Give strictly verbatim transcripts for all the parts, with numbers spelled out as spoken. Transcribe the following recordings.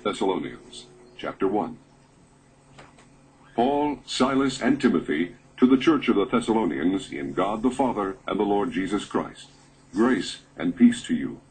Thessalonians, chapter one. Paul, Silas, and Timothy, to the church of the Thessalonians, in God the Father and the Lord Jesus Christ. Grace and peace to you.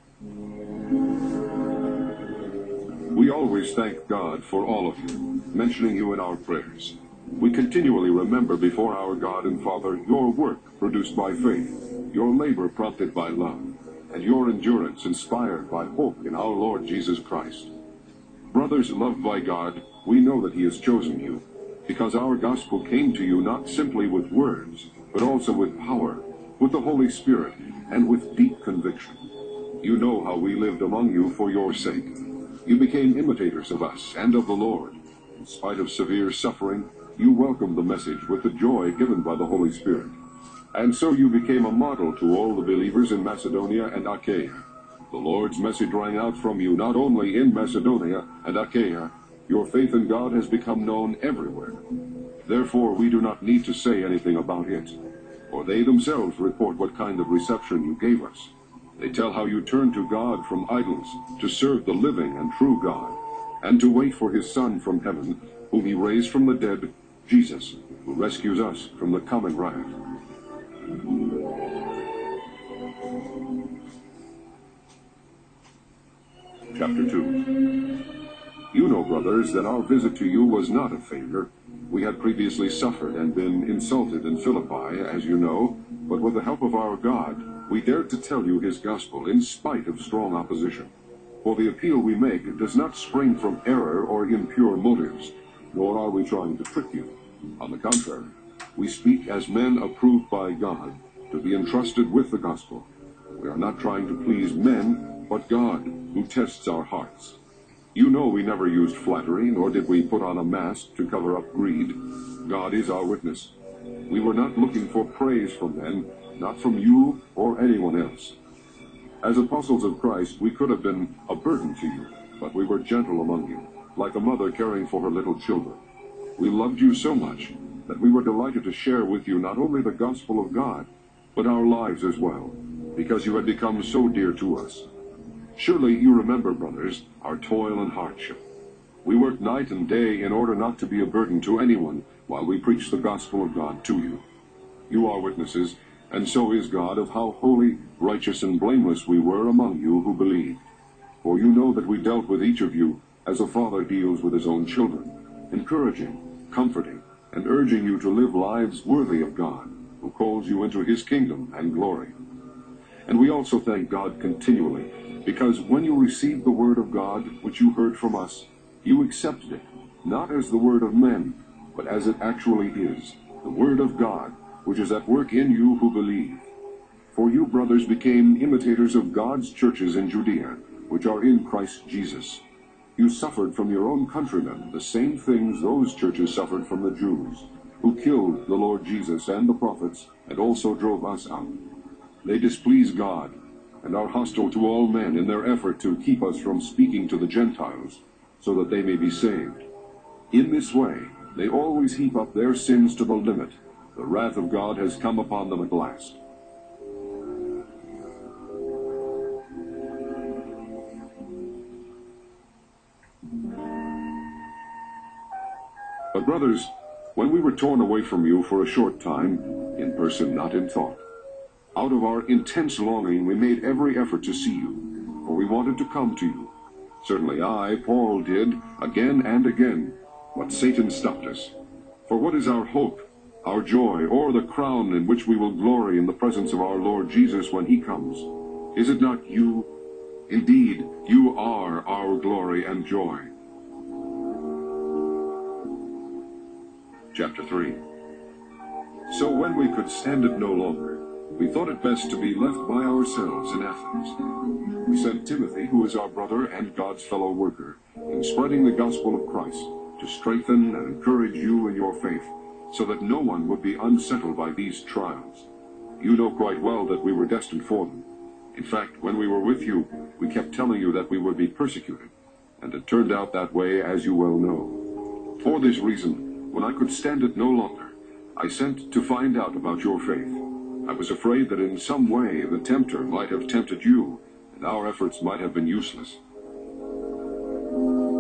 We always thank God for all of you, mentioning you in our prayers. We continually remember before our God and Father your work produced by faith, your labor prompted by love, and your endurance inspired by hope in our Lord Jesus Christ. Brothers loved by God, we know that He has chosen you, because our gospel came to you not simply with words, but also with power, with the Holy Spirit, and with deep conviction. You know how we lived among you for your sake. You became imitators of us and of the Lord. In spite of severe suffering, you welcomed the message with the joy given by the Holy Spirit. And so you became a model to all the believers in Macedonia and Achaia. The Lord's message rang out from you not only in Macedonia and Achaia. Your faith in God has become known everywhere. Therefore, we do not need to say anything about it, for they themselves report what kind of reception you gave us. They tell how you turned to God from idols to serve the living and true God, and to wait for His Son from heaven, whom He raised from the dead, Jesus, who rescues us from the coming wrath. Chapter two. You know, brothers, that our visit to you was not a favor. We had previously suffered and been insulted in Philippi, as you know, but with the help of our God, we dared to tell you His gospel in spite of strong opposition. For the appeal we make does not spring from error or impure motives, nor are we trying to trick you. On the contrary, we speak as men approved by God to be entrusted with the gospel. We are not trying to please men, but God, who tests our hearts. You know we never used flattery, nor did we put on a mask to cover up greed. God is our witness. We were not looking for praise from men, not from you or anyone else. As apostles of Christ, we could have been a burden to you, but we were gentle among you, like a mother caring for her little children. We loved you so much that we were delighted to share with you not only the gospel of God, but our lives as well, because you had become so dear to us. Surely you remember, brothers, our toil and hardship. We worked night and day in order not to be a burden to anyone while we preached the gospel of God to you. You are witnesses, and so is God, of how holy, righteous, and blameless we were among you who believed. For you know that we dealt with each of you as a father deals with his own children, encouraging, comforting, and urging you to live lives worthy of God, who calls you into His kingdom and glory. And we also thank God continually, because when you received the word of God, which you heard from us, you accepted it, not as the word of men, but as it actually is, the word of God, which is at work in you who believe. For you, brothers, became imitators of God's churches in Judea, which are in Christ Jesus. You suffered from your own countrymen the same things those churches suffered from the Jews, who killed the Lord Jesus and the prophets, and also drove us out. They displease God, and are hostile to all men in their effort to keep us from speaking to the Gentiles, so that they may be saved. In this way, they always heap up their sins to the limit. The wrath of God has come upon them at last. But brothers, when we were torn away from you for a short time, in person, not in thought, out of our intense longing we made every effort to see you, for we wanted to come to you. Certainly I, Paul, did, again and again, but Satan stopped us. For what is our hope, our joy, or the crown in which we will glory in the presence of our Lord Jesus when He comes? Is it not you? Indeed, you are our glory and joy. Chapter three. So when we could stand it no longer, we thought it best to be left by ourselves in Athens. We sent Timothy, who is our brother and God's fellow worker, in spreading the gospel of Christ, to strengthen and encourage you in your faith, so that no one would be unsettled by these trials. You know quite well that we were destined for them. In fact, when we were with you, we kept telling you that we would be persecuted, and it turned out that way, as you well know. For this reason, when I could stand it no longer, I sent to find out about your faith. I was afraid that in some way the tempter might have tempted you, and our efforts might have been useless.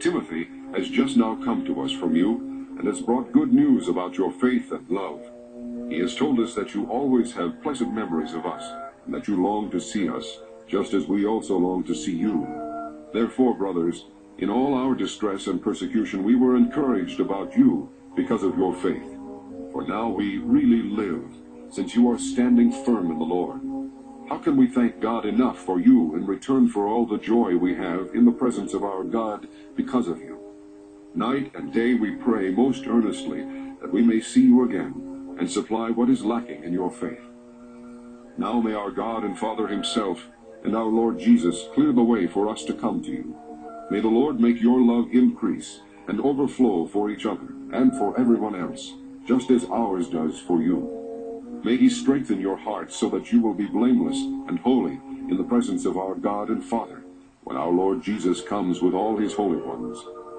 But Timothy has just now come to us from you, and has brought good news about your faith and love. He has told us that you always have pleasant memories of us, and that you long to see us, just as we also long to see you. Therefore, brothers, in all our distress and persecution we were encouraged about you because of your faith. For now we really live, since you are standing firm in the Lord. How can we thank God enough for you in return for all the joy we have in the presence of our God because of you? Night and day we pray most earnestly that we may see you again and supply what is lacking in your faith. Now may our God and Father himself and our Lord Jesus clear the way for us to come to you. May the Lord make your love increase and overflow for each other and for everyone else, just as ours does for you. May he strengthen your hearts so that you will be blameless and holy in the presence of our God and Father, when our Lord Jesus comes with all his holy ones.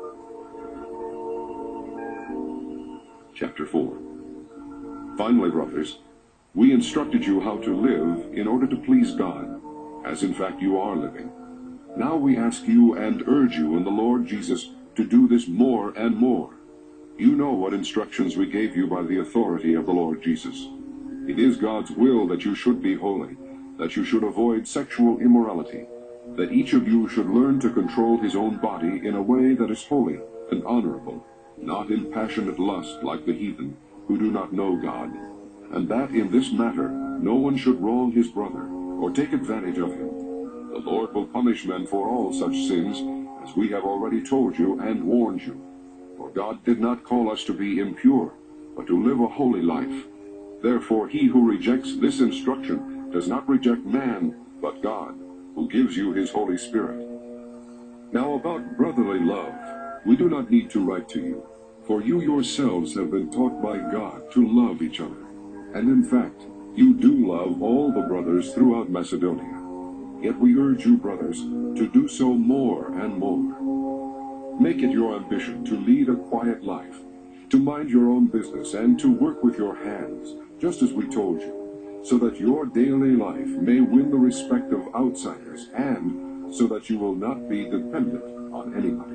Chapter four. Finally, brothers, we instructed you how to live in order to please God, as in fact you are living. Now we ask you and urge you in the Lord Jesus to do this more and more. You know what instructions we gave you by the authority of the Lord Jesus. It is God's will that you should be holy, that you should avoid sexual immorality, that each of you should learn to control his own body in a way that is holy and honorable, not in passionate lust like the heathen, who do not know God, and that in this matter no one should wrong his brother or take advantage of him. The Lord will punish men for all such sins, as we have already told you and warned you. For God did not call us to be impure, but to live a holy life. Therefore he who rejects this instruction does not reject man, but God, who gives you his Holy Spirit. Now about brotherly love, we do not need to write to you, for you yourselves have been taught by God to love each other. And in fact, you do love all the brothers throughout Macedonia. Yet we urge you, brothers, to do so more and more. Make it your ambition to lead a quiet life, to mind your own business, and to work with your hands, just as we told you, so that your daily life may win the respect of outsiders, and so that you will not be dependent on anybody.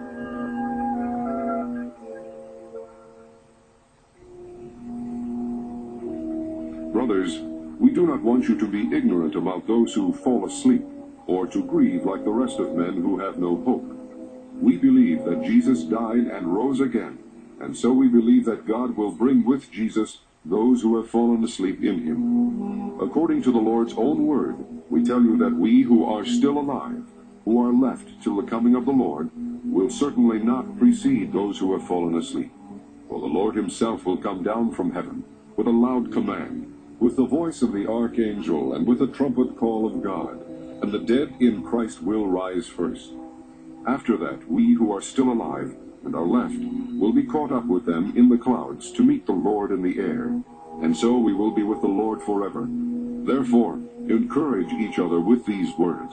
Brothers, we do not want you to be ignorant about those who fall asleep, or to grieve like the rest of men who have no hope. We believe that Jesus died and rose again, and so we believe that God will bring with Jesus those who have fallen asleep in him. According to the Lord's own word, we tell you that we who are still alive, who are left till the coming of the Lord, will certainly not precede those who have fallen asleep. For the Lord himself will come down from heaven with a loud command, with the voice of the archangel, and with the trumpet call of God, and the dead in Christ will rise first. After that, we who are still alive and are left will be caught up with them in the clouds to meet the Lord in the air, and so we will be with the Lord forever. Therefore, encourage each other with these words.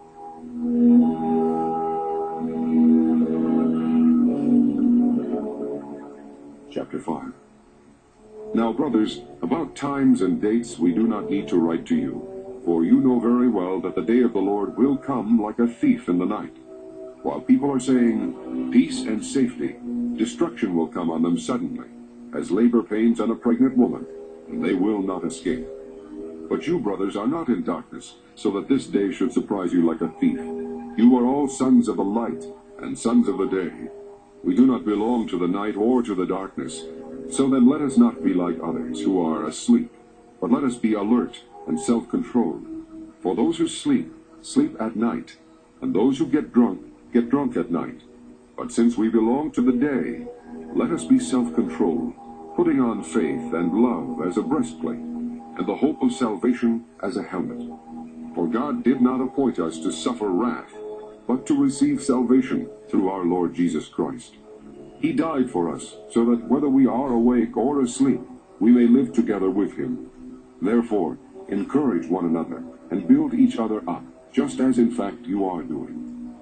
Chapter five. Now, brothers, about times and dates we do not need to write to you, for you know very well that the day of the Lord will come like a thief in the night. While people are saying peace and safety, destruction will come on them suddenly, as labor pains on a pregnant woman, and they will not escape. But you, brothers, are not in darkness, so that this day should surprise you like a thief. You are all sons of the light and sons of the day. We do not belong to the night or to the darkness. So then let us not be like others who are asleep, but let us be alert and self-controlled. For those who sleep, sleep at night, and those who get drunk, get drunk at night. But since we belong to the day, let us be self-controlled, putting on faith and love as a breastplate, and the hope of salvation as a helmet. For God did not appoint us to suffer wrath, but to receive salvation through our Lord Jesus Christ. He died for us, so that whether we are awake or asleep, we may live together with him. Therefore, encourage one another, and build each other up, just as in fact you are doing.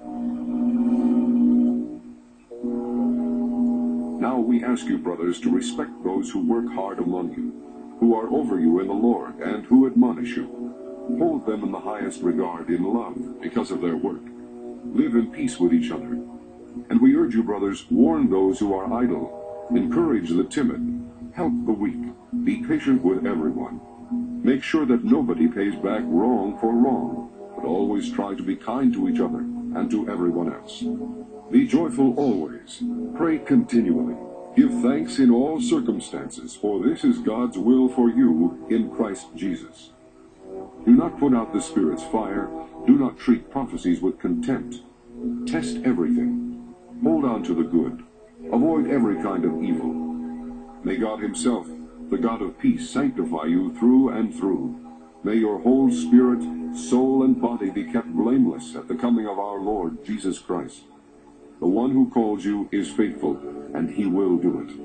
Now we ask you, brothers, to respect those who work hard among you, who are over you in the Lord, and who admonish you. Hold them in the highest regard in love, because of their work. Live in peace with each other. And we urge you, brothers, warn those who are idle, encourage the timid, help the weak, be patient with everyone. Make sure that nobody pays back wrong for wrong, but always try to be kind to each other and to everyone else. Be joyful always, pray continually, give thanks in all circumstances, for this is God's will for you in Christ Jesus. Do not put out the Spirit's fire, do not treat prophecies with contempt. Test everything, hold on to the good, avoid every kind of evil. May God himself, the God of peace, sanctify you through and through. May your whole spirit, soul, and body be kept blameless at the coming of our Lord Jesus Christ. The one who calls you is faithful, and he will do it.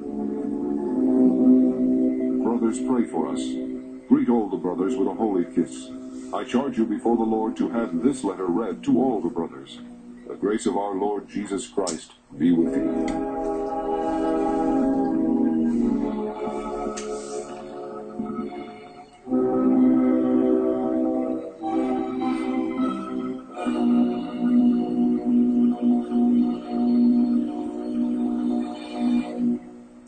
Brothers, pray for us. Greet all the brothers with a holy kiss. I charge you before the Lord to have this letter read to all the brothers. The grace of our Lord Jesus Christ be with you.